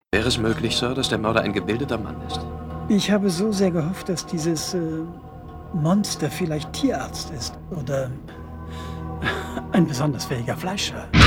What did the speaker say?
Wäre es möglich, Sir, dass der Mörder ein gebildeter Mann ist? Ich habe so sehr gehofft, dass dieses Monster vielleicht Tierarzt ist oder ein besonders fähiger Fleischer.